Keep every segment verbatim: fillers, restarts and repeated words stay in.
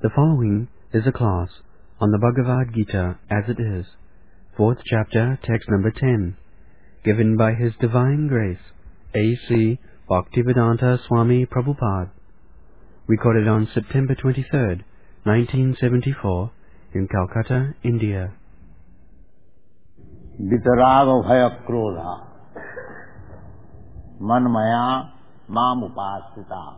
The following is a class on the Bhagavad Gita as it is, fourth chapter, text number ten, given by His Divine Grace, A C Bhaktivedanta Swami Prabhupada, recorded on September twenty-third, nineteen seventy-four, in Calcutta, India. Vitaraga bhaya krodha manmaya mam upasita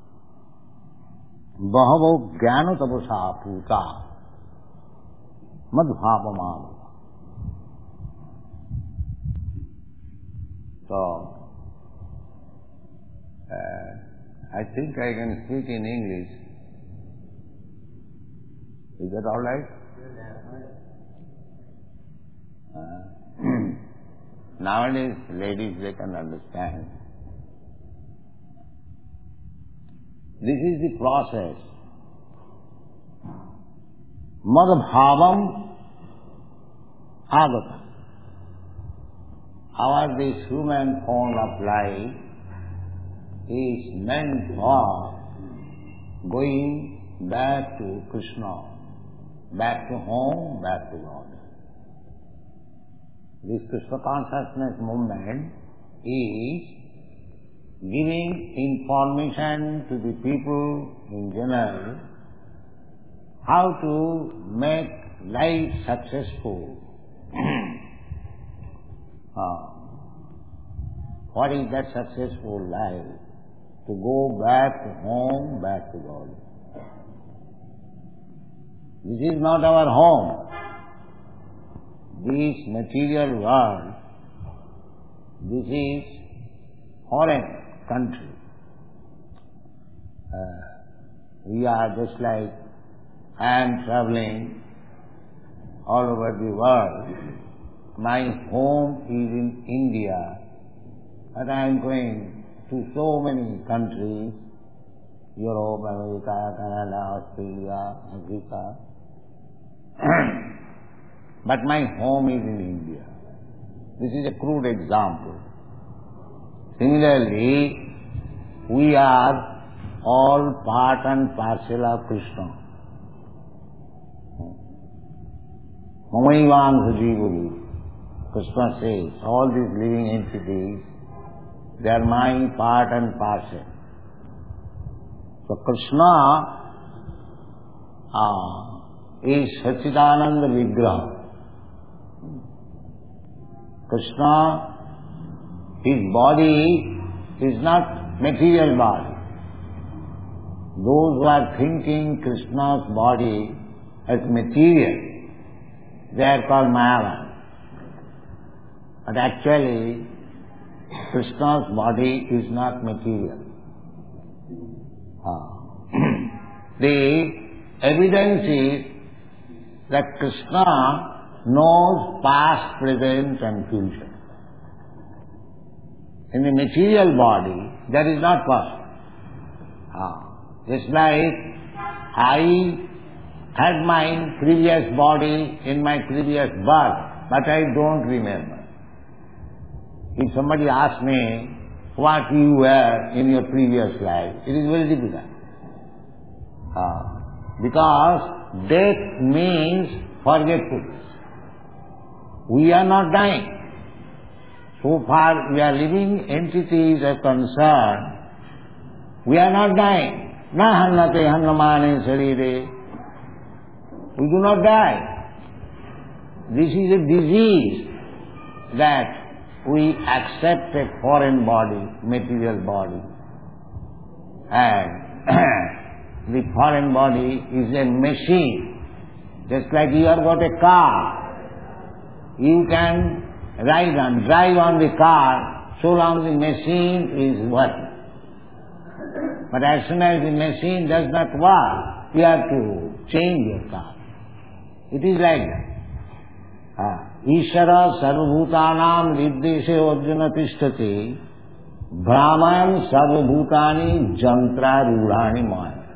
bahavo jnana tapasa puta madbhavamam. So, uh, I think I can speak in English. Is that all right? Uh, nowadays, ladies, they can understand. This is the process. Madbhavam agata. Our this human form of life is meant for going back to Krishna, back to home, back to God. This Krishna consciousness movement is giving information to the people in general how to make life successful. uh, what is that successful life? To go back to home, back to God. This is not our home. This material world, this is foreign country. Uh, we are just like I am traveling all over the world. My home is in India, but I am going to so many countries, Europe, America, Canada, Australia, Africa. But my home is in India. This is a crude example. Similarly, we are all part and parcel of Krishna. Mamayivang Jivali. Krishna says, all these living entities, they are my part and parcel. So Krishna uh, is Satchidananda Vigraha. Krishna, his body is not material body. Those who are thinking Krishna's body as material, they are called Mayavan. But actually, Krishna's body is not material. Ah. The evidence is that Krishna knows past, present and future. In the material body, that is not possible. Ah. Just like I had my previous body in my previous birth, but I don't remember. If somebody asks me what you were in your previous life, it is very difficult. Ah. Because death means forgetfulness. We are not dying. So far we are living entities are concerned, we are not dying. Na hannate hannamane sarire. We do not die. This is a disease that we accept a foreign body, material body. And the foreign body is a machine. Just like you have got a car. You can ride on, drive on the car so long the machine is working. But as soon as the machine does not work, you have to change your car. It is like that. Ishara sarvabhutanam viddeshe arjuna tishtati brahman sarvabhutani jantra rudhani maya.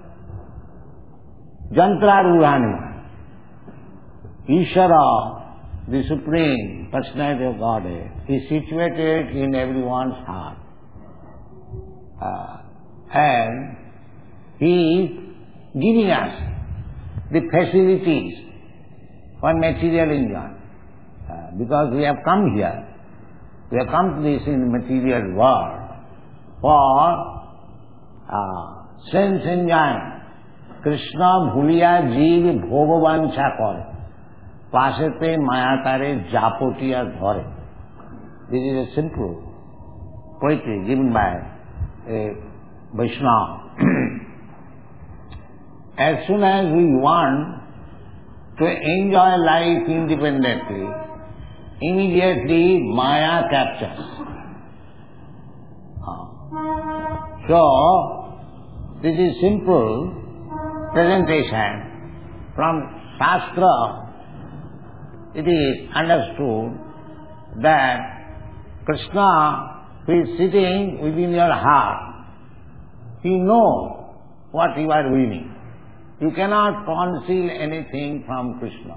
Jantra rudhani maya. Ishara, the Supreme Personality of Godhead, is situated in everyone's heart. Uh, and He is giving us the facilities for material enjoyment. Uh, because we have come here, we have come to this in material world for uh, sense enjoyment. Krishna bhuliya jeev bhogovancha kore. Pasete mayatare japotiya dhore. This is a simple poetry given by a Vaishnava. As soon as we want to enjoy life independently, immediately Maya captures. So, this is simple presentation from Shastra. It is understood that Krishna, who is sitting within your heart, he knows what you are winning. You cannot conceal anything from Krishna.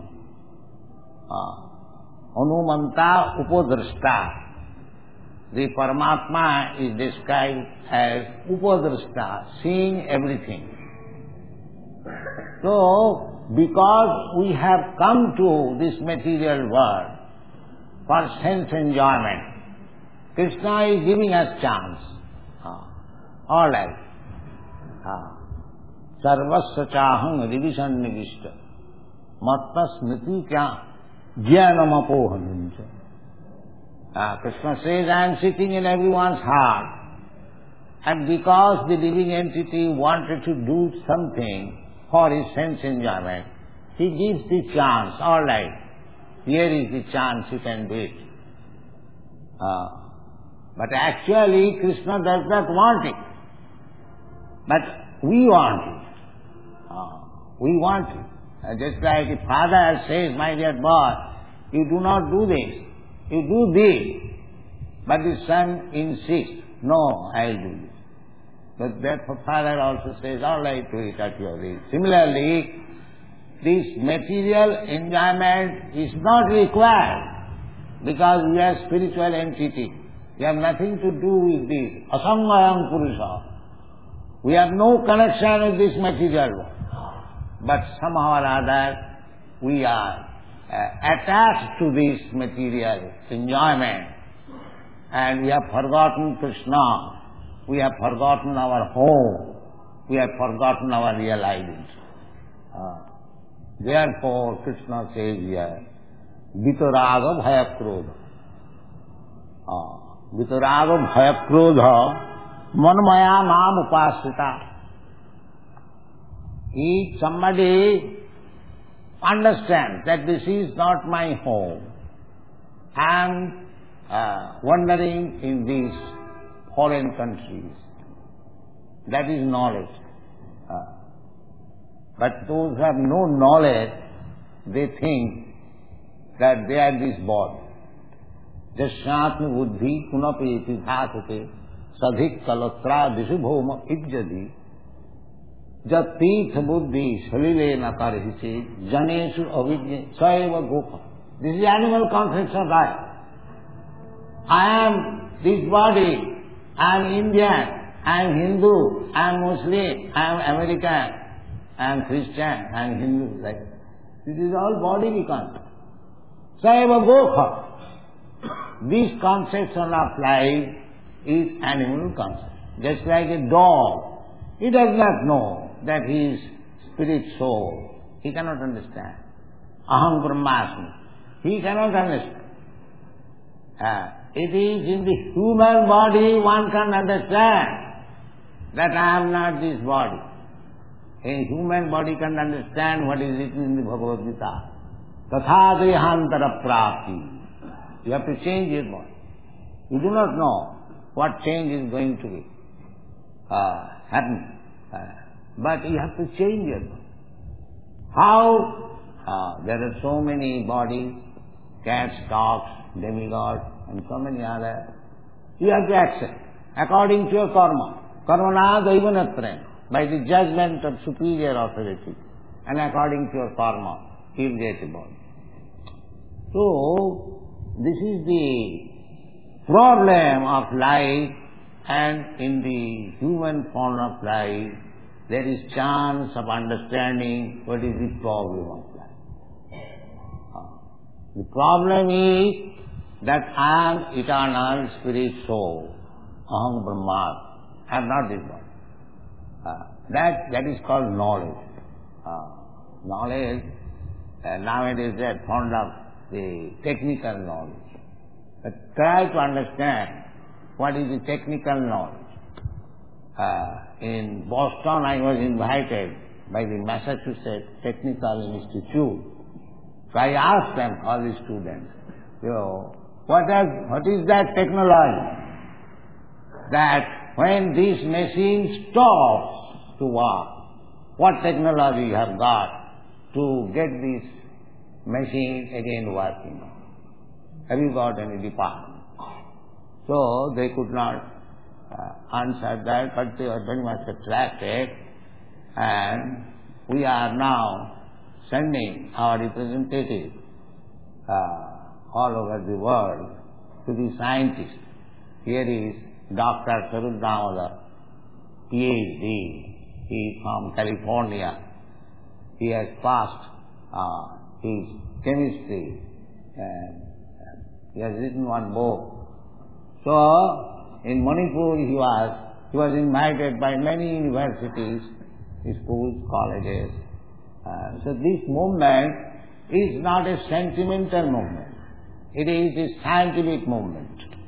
Anumanta upadrashta. The Paramatma is described as upadrashta, seeing everything. So, because we have come to this material world for sense enjoyment, Krishna is giving us chance. All right. Sarvasya chaham rivishan nivishta matta smriti kya jnanam apohanuncha. Krishna says, I am sitting in everyone's heart, and because the living entity wanted to do something for his sense enjoyment, he gives the chance. All right, here is the chance, you can do it. Uh, but actually Krishna does not want it, but we want it. We want it. Uh, just like the father says, my dear boy, you do not do this, you do this. But the son insists, no, I'll do this. But therefore father also says, all right, do it at your age. Similarly, this material enjoyment is not required because we are spiritual entity. We have nothing to do with this. Asangayam Purusha. We have no connection with this material world. But somehow or other, we are uh, attached to this material enjoyment, and we have forgotten Krishna, we have forgotten our home, we have forgotten our real identity. Uh, therefore, Krishna says here, Vitaraga Bhaya Krodha. Uh, Vitaraga Bhaya Krodha Manmaya Nam Upasita. If somebody understands that this is not my home, I am uh, wandering in these foreign countries, that is knowledge. Uh, but those who have no knowledge, they think that they are this body. Jasyatma buddhi kunapeti dhātate sadhik kalatra disubhoma ijjadi Jatirtha buddhi salile nakarhise janeshu avidya saiva gopa. This is animal concept of life. I am this body, I am Indian, I am Hindu, I am Muslim, I am American, I am Christian, I am Hindu. Like this is all bodily concept. Saiva gopa. These concepts of life is animal concept. Just like a dog, he does not know that he is spirit soul. He cannot understand. Aham Brahmasmi. He cannot understand. Uh, it is in the human body one can understand that I am not this body. A human body can understand what is written in the Bhagavad Gita. Tatha dehantara prapti. You have to change your body. You do not know what change is going to be uh, happen. Uh, but you have to change your body. How? Uh, there are so many bodies, cats, dogs, demigods, and so many other. You have to accept according to your karma. Karmana daivanatra, by the judgment of superior authority, and according to your karma, you will get a body. So, this is the problem of life, and in the human form of life, there is chance of understanding what is the problem of life. The problem is that I am eternal spirit soul, Aham Brahma. I am not this one. Uh, that, that is called knowledge. Uh, knowledge, uh, nowadays they are fond of the technical knowledge. But try to understand what is the technical knowledge. Uh, in Boston I was invited by the Massachusetts Technical Institute. So I asked them, all the students, you know, what, are, what is that technology? That when this machine stops to work, what technology you have got to get this machine again working? Have you got any department? So they could not uh, answer that, but they were very much attracted, and we are now sending our representatives uh, all over the world to the scientists. Here is Doctor Sarut Damodar, P H D. He is from California. He has passed uh, his chemistry and he has written one book. So, in Manipur he was, he was invited by many universities, schools, colleges. Uh, so this movement is not a sentimental movement. It is a scientific movement.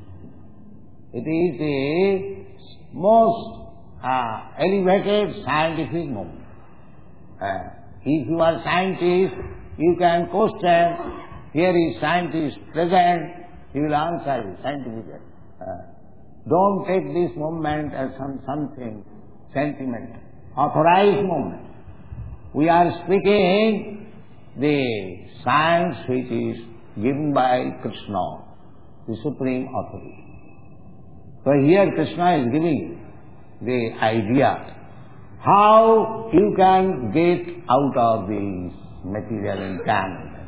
It is the most uh, elevated scientific movement. Uh, if you are scientist, you can question. Here is scientist present, he will answer you scientifically. Uh, don't take this movement as some something sentimental. Authorized movement. We are speaking the science which is given by Krishna, the supreme authority. So here Krishna is giving the idea how you can get out of this material entanglement.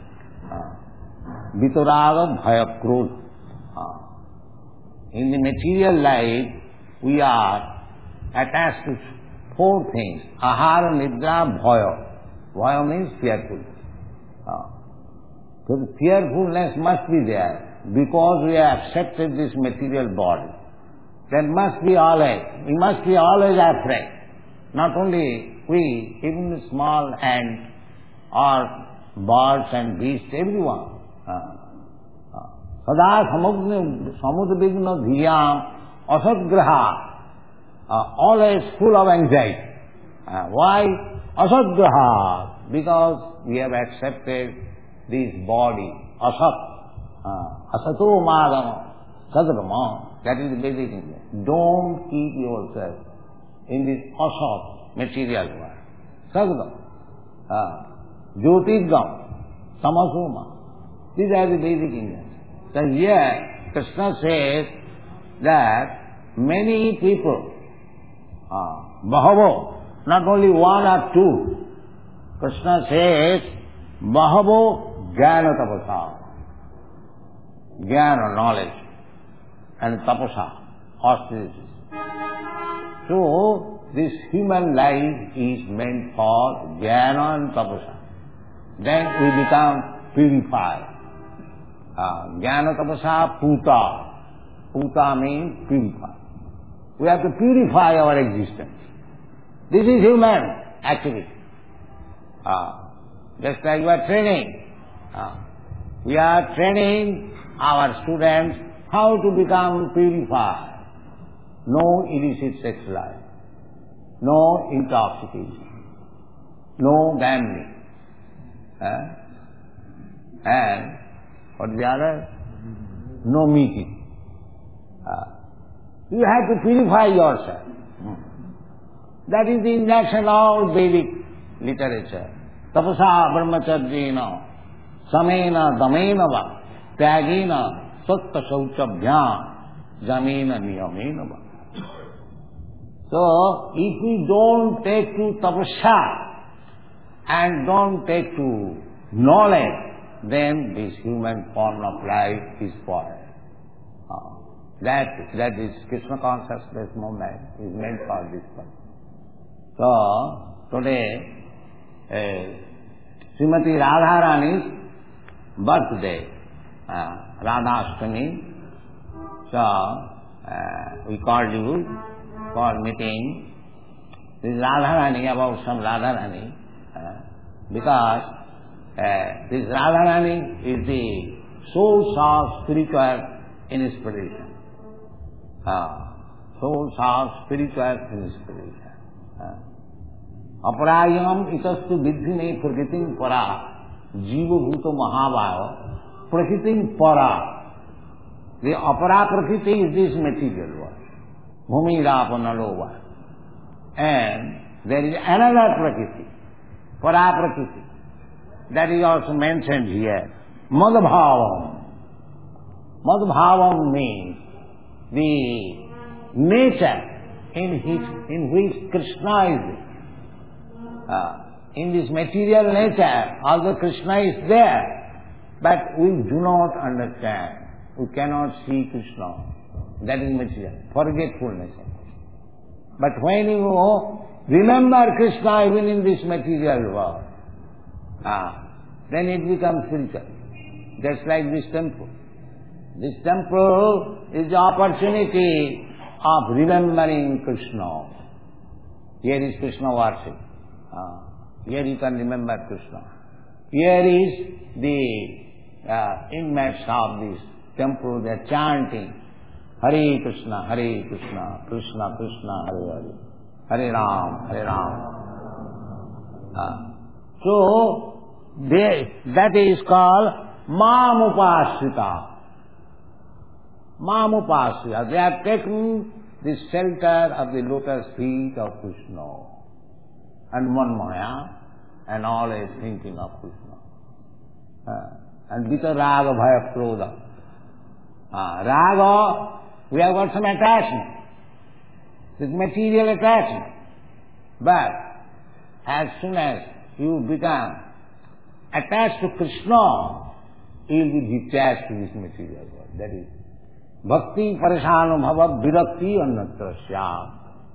Vitaraga bhaya krodha. In the material life, we are attached to four things. Ahara, nidra, bhaya. Bhaya means fearful. So the fearfulness must be there because we have accepted this material body. There must be always, we must be always afraid. Not only we, even the small ant or birds and beasts, everyone. Sada samudvigna dhiyam asadgraha, always full of anxiety. Uh, why? Asadgraha, because we have accepted this body, asat, uh, asato madama, sadgama, that is the basic thing. Don't keep yourself in this asat, material world. Sadgama, uh, jyotirgam, tamasoma, these are the basic Indians. So here, Krishna says that many people, uh, bahavo, not only one or two, Krishna says, bahavo jnana tapasa, jnana, knowledge, and tapasa, austerities. So, this human life is meant for jnana and tapasa. Then we become purified. Jnana tapasa puta. Puta means purify. We have to purify our existence. This is human activity. Uh, just like we are training. Uh, we are training our students how to become purified. No illicit sex life. No intoxication. No gambling. Uh, and what is the other? No meeting. Uh, you have to purify yourself. Hmm. That is the injunction of Vedic literature. Tapasa brahmacharjena samena damena va tyagena satta sauchabhyam jamena niyamena va. So, if we don't take to tapasya and don't take to knowledge, then this human form of life is spoiled. Uh, that, that is Krishna consciousness movement is meant for this purpose. So, today, uh, Srimati Radharani's birthday, uh, Radhashtami. So, uh, we called you for meeting. This is Radharani, about some Radharani, uh, because uh, this Radharani is the source of spiritual inspiration. Uh, source of spiritual inspiration. Aparayam itastu vidhine prakritim para jiva bhuta mahabhava prakritim para. The apara prakriti is this material world. Bhumi rapa nalova. And there is another prakriti, para prakriti. That is also mentioned here. Madbhavam. Madbhavam means the nature in which, in which Krishna is. Uh, in this material nature, although Krishna is there, but we do not understand. We cannot see Krishna. That is material, forgetfulness. But when you remember Krishna even in this material world, uh, then it becomes spiritual. Just like this temple. This temple is the opportunity of remembering Krishna. Here is Krishna worship. Uh, here you can remember Krishna. Here is the uh, inmates of this temple, they are chanting Hare Krishna, Hare Krishna, Krishna Krishna, Hare Hare, Hare Ram, Hare Ram. Uh, so, they, that is called Mamupashrita. Mamupashrita. They have taken the shelter of the lotus feet of Krishna and Manmaya and always thinking of Krishna. Uh, and Vita Raga Bhaya Krodha. Uh, raga, we have got some attachment. This material attachment. But as soon as you become attached to Krishna, you will be detached to this material world. That is Bhakti Parishanubhava Virakti Annatrasya.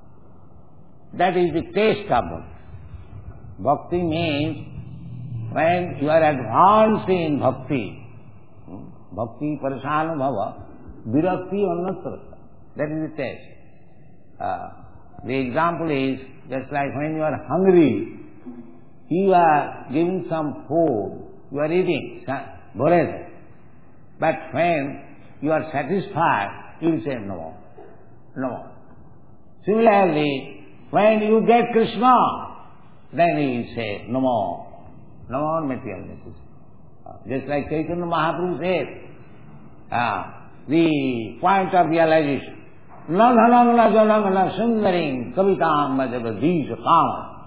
That is the taste of Bhakti. Bhakti means when you are advanced in Bhakti, Bhakti Parishanubhava Virakti Annatrasya. That is the taste. Uh, the example is just like when you are hungry, you are giving some food, you are eating, bore. But when you are satisfied, you will say no, no. Similarly, when you get Krishna, then you will say no more, no more material necessity. Uh, just like Chaitanya Mahaprabhu said, uh, the point of realization, na dhanam na janam na sundarim kavitam madhavadhisha kama.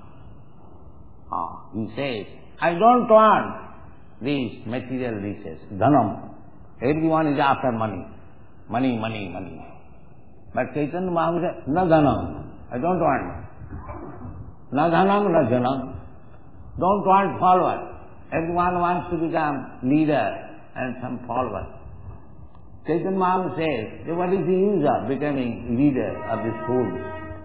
Ah, he says, I don't want these material riches, dhanam. Everyone is after money. Money, money, money. But Chaitanya Mahaprabhu said, na dhanam. I don't want money. Na dhanam, na janam. Don't want followers. Everyone wants to become leader and some followers. Chaitanya Mahaprabhu says, what is the use of becoming leader of this fool?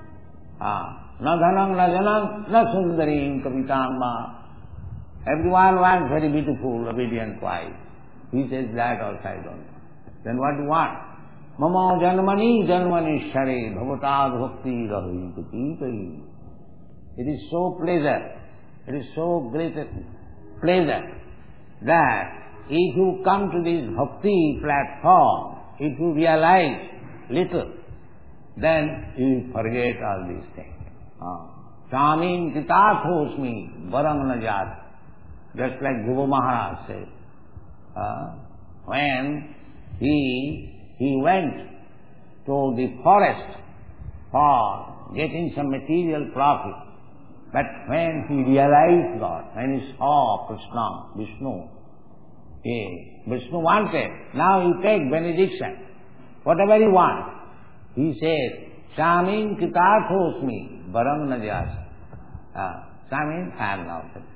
Ah, na dhanam, na janam, na sundarim kavitam. Everyone wants very beautiful, obedient wife. He says that also I don't want. Then what do you want? Mama janmani janmani share bhavatad bhakti rahi kuti. It is so pleasure, it is so great a pleasure that if you come to this bhakti platform, if you realize little, then you forget all these things. Chamin kitathosmi varam najat. Just like Dhruva Maharaj said, uh, when he he went to the forest for getting some material profit, but when he realized God, when he saw Krishna, Vishnu, he, Vishnu wanted, now you take benediction, whatever you want. He said, Shamin kitathosmi varam najas. Shamin, I am now satisfied.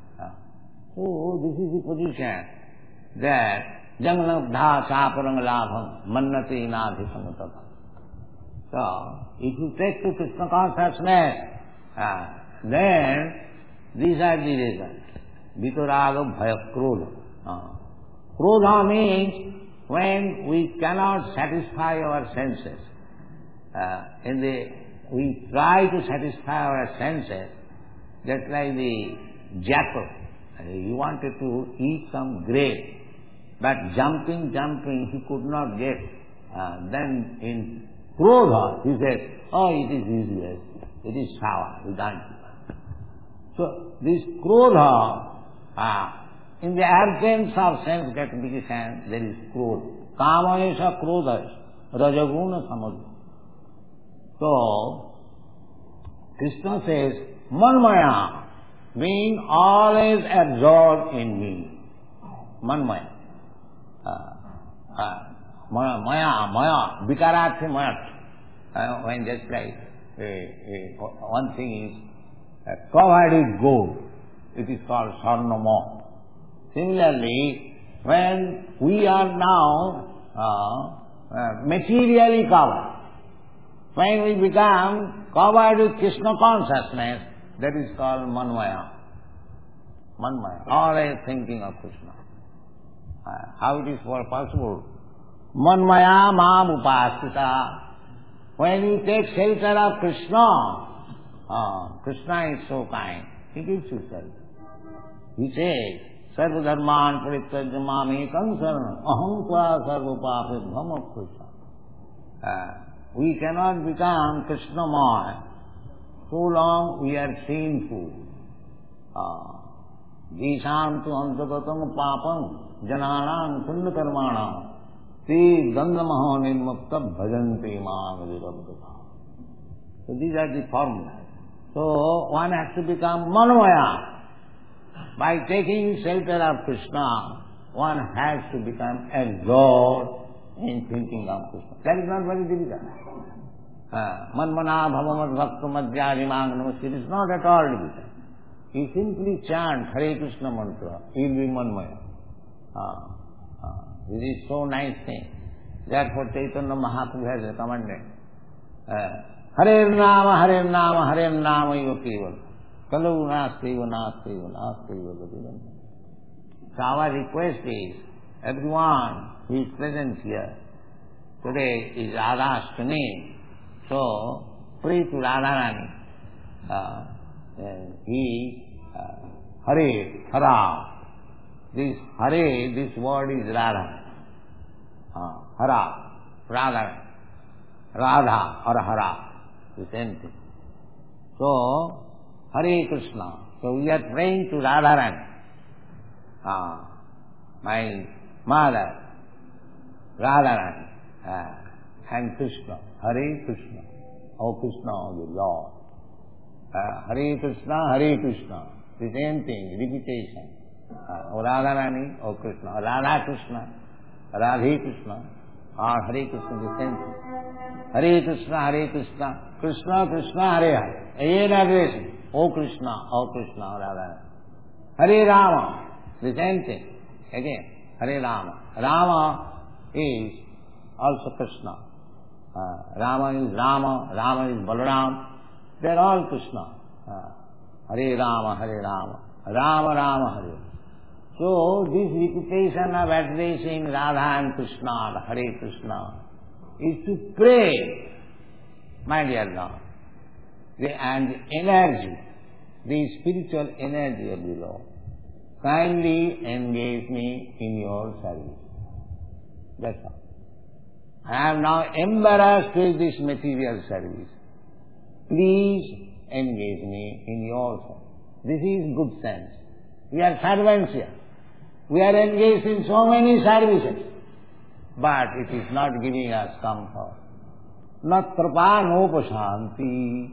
So, this is the position that Jamanabdha Saparang Labham Mannati Nadhi Samatata. So, if you take to Krishna consciousness, Uh, then, these are the results. Vitaraga bhaya krodha. Uh, krodha means when we cannot satisfy our senses. Uh, in the, we try to satisfy our senses, just like the jackal. He wanted to eat some grape, but jumping, jumping, he could not get. Uh, then in krodha, he said, oh, it is useless, it is sour, we can't eat. So, this krodha, uh, in the absence of sense gratification, there is krodha. Kama-esha krodha, rajaguna samadhi. So, Krishna says, manmaya, being always absorbed in me. Manmaya. Uh, uh, maya, maya, maya, vikararthe mayat. Uh, when just like uh, uh, one thing is uh, covered with gold, it is called sarnama. Similarly, when we are now uh, uh, materially covered, when we become covered with Krishna consciousness, that is called manmaya. Manmaya, always thinking of Krishna. Uh, how it is possible? Manmaya mam upasita. When you take shelter of Krishna, uh, Krishna is so kind, he gives you shelter. He says, sarva dharman parityajya mamekam saranam aham tva sarva papibham Krishna. We cannot become Krishnamaya. So long we are sinful. Jisham tu antagatam papam jananam punya karmanam te dandamaha nirmukta bhajanti mam virabdata. So these are the formulas. So one has to become manmaya. By taking shelter of Krishna, one has to become absorbed in thinking of Krishna. That is not very difficult. Manmana bhavamad bhakta madhyadimang namaste. It is not at all difficult. You simply chant Hare Krishna mantra, you will be manmaya. Ah, ah. This is so nice thing. Therefore Chaitanya Mahaprabhu has recommended Hare Nama, Hare Nama, Hare Nama eva keval. Kalau nasteva, nasteva, nasteva. So our request is, everyone who is present here, today is Radhashtami, so pray to Radharani. Uh, uh, he, uh, Hare, Hara. This Hare, this word is Radha. Uh, Hara, Radha, Radha or Hara, the same thing. So, Hare Krishna. So we are praying to Radharani. Uh, my mother, Radharani, uh, and Krishna, Hare Krishna, O Krishna, O the Lord. Uh, Hare Krishna, Hare Krishna, the same thing, repetition. Uh, O Radharani, O Krishna, O Radha Krishna, Radhe Krishna, or Hare Krishna, the same thing. Hare Krishna, Hare Krishna, Krishna, Krishna, Hare Hare. Again addressing, O Krishna, O Krishna, O Radharani. Hare Rama, the same thing. Again, Hare Rama. Rama is also Krishna. Uh, Rama is Rama, Rama is Balaram. They are all Krishna. Uh, Hare Rama, Hare Rama, Rama Rama Hare. So this repetition of addressing Radha and Krishna, Hare Krishna, is to pray, my dear Lord, the, and the energy, the spiritual energy of the Lord, kindly engage me in your service. That's all. I am now embarrassed with this material service. Please engage me in your service. This is good sense. We are servants here. We are engaged in so many services, but it is not giving us comfort. Natrapanopasanti.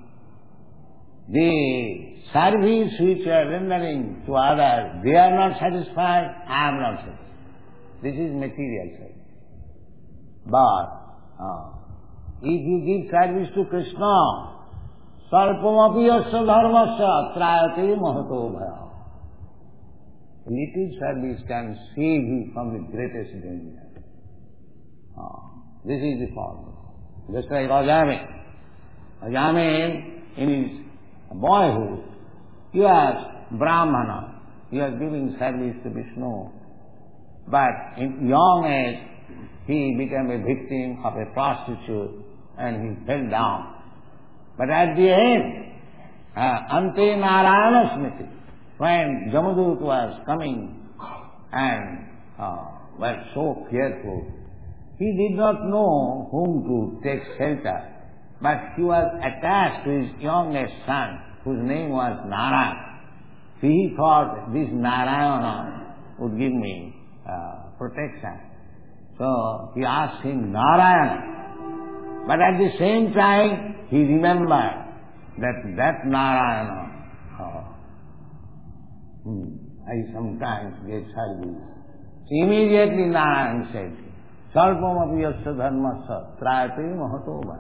The service which we are rendering to others, they are not satisfied, I am not satisfied. This is material service. But uh, if you give service to Krishna, sarpamapi yasya dharmasya trayate mahato bhaya. Little service can save you from the greatest danger. Uh, this is the formula. Just like Ajame. Ajame, in his boyhood, he was Brahmana, he was giving service to Vishnu. But in young age, he became a victim of a prostitute and he fell down. But at the end, uh, Ante Narayana Smriti, when Jamadut was coming and uh, was so fearful, he did not know whom to take shelter, but he was attached to his youngest son, whose name was Narayana. He thought this Narayana would give me uh, protection. So he asked him Narayana. But at the same time, he remembered that that Narayana, uh, hmm, I sometimes get service. So immediately Narayana said, Salpam apiyasya dharmasya trayate mahato va.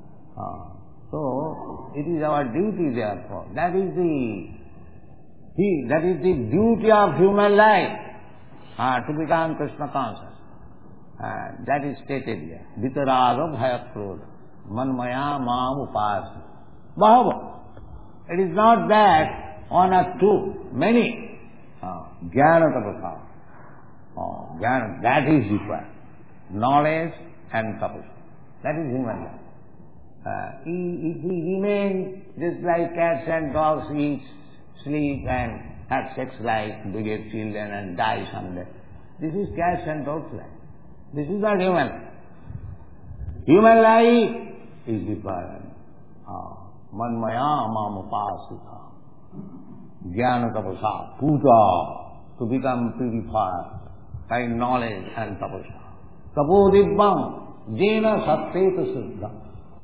So it is our duty therefore. That is the he, that is the duty of human life, uh, to become Krishna conscious. Uh, that is stated here. Vitaraga bhayakrodha manmaya mam upasya. Bahava. It is not that one or two, many. Jnana tapasa. Jnana, that is required. Knowledge and tapasa. That is human life. Uh, if we remain just like cats and dogs, eat, sleep and have sex life, beget children and die someday, this is cats and dogs life. This is not human life. Human life is required. Manmaya mamupasita. Jnana tapasa. Puja. To become purified by knowledge and tapasa. Tapodibbam. Jena satteta siddha.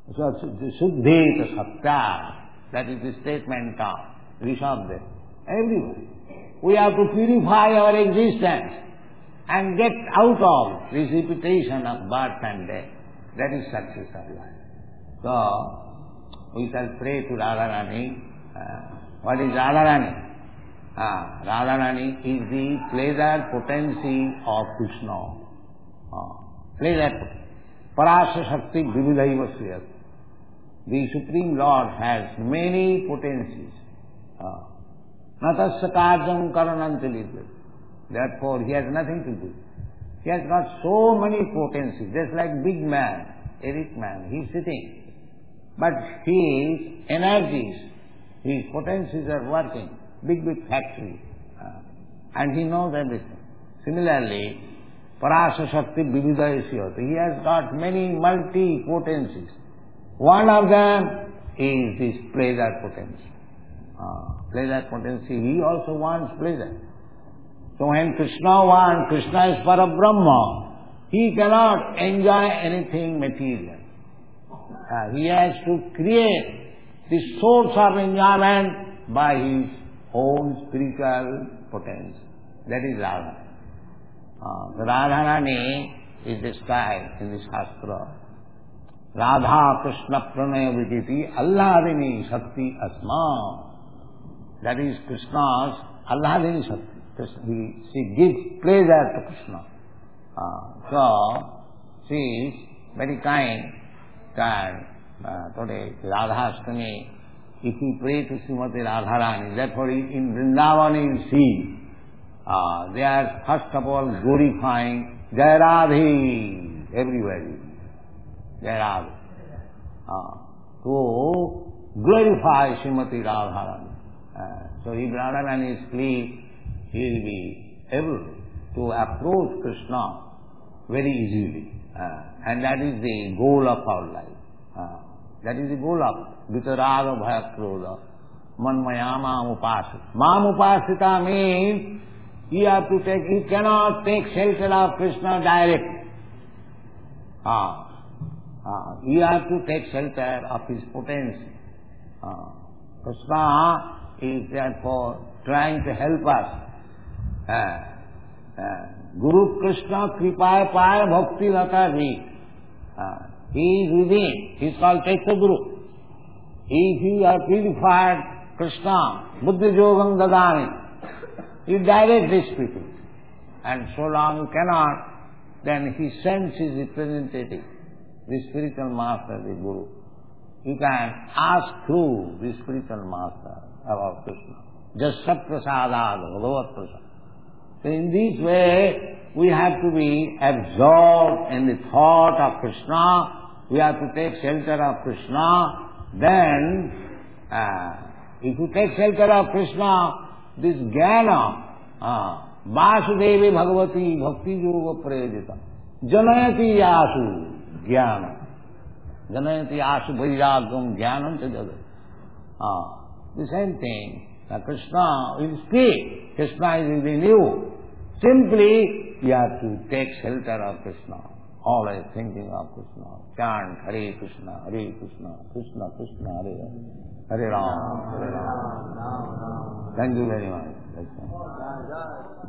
Suddheta sattya. That is the statement of Rishabdev. Everywhere. We have to purify our existence and get out of this repetition of birth and death. That is success of life. So, we shall pray to Radharani. Uh, what is Radharani? Ah, Radharani is the pleasure potency of Krishna. Ah, pleasure potency. Parasya Shakti Vividhaiva Sriyat. The Supreme Lord has many potencies. Ah. Natasya karjam karanantilitva. Therefore, he has nothing to do. He has got so many potencies, just like big man, a rich man, he is sitting. But his energies, his potencies are working, big, big factory. Uh, and he knows everything. Similarly, Parasya Shakti Vividhayasya, he has got many multi-potencies. One of them is this pleasure potency. Uh, pleasure potency, he also wants pleasure. So when Krishna wants, Krishna is Parabrahma, he cannot enjoy anything material. Uh, he has to create the source of enjoyment by his own spiritual potential. That is Radha. Uh, the Radharani is described in the Shastra. Radha Krishna Pranaya Viditi Allahadini Shakti Asma. That is Krishna's Allahadini Shakti. He, she gives pleasure to Krishna. Uh, so, she is very kind that uh, today Radhastami, if we pray to Srimati Radharani, therefore in Vrindavan you see, uh, they are first of all glorifying Jai Radhe everywhere. Jai Radhe. Uh, to glorify Srimati Radharani. Uh, so if Radharani is pleased, he will be able to approach Krishna very easily. Uh, and that is the goal of our life. Uh, that is the goal of Vitaraga Bhayakrodha Manmaya Mam Upasita. Mam Upasita means you have to take, you cannot take shelter of Krishna directly. Uh, uh, you have to take shelter of his potency. Uh, Krishna is therefore trying to help us. Uh, uh, Guru Krishna Kripaya Paya Bhakti Lata Ji. Uh, he is within. He is called Chaitya Guru. If you are purified Krishna, Buddha Yogam Dadami, you direct these people. And so long you cannot, then he sends his representative, the spiritual master, the Guru. you can ask through the spiritual master about Krishna. Jasya prasadad bhagavat prasad. So in this way, we have to be absorbed in the thought of Krishna. We have to take shelter of Krishna. Then, uh, if you take shelter of Krishna, this jnana, uh, Vasudevi Bhagavati Bhakti Yoga Prayajita, Janayati Yasu Jnana, Janayati Yasu Vairagam Jnanam Chajagat. Uh, the same thing. Uh, Krishna will speak. Krishna is within you. Simply, you have to take shelter of Krishna. Always thinking of Krishna. Chant Hare Krishna, Hare Krishna, Krishna Krishna, Hare Hare, Hare Ram, Hare Ram. Thank you very much.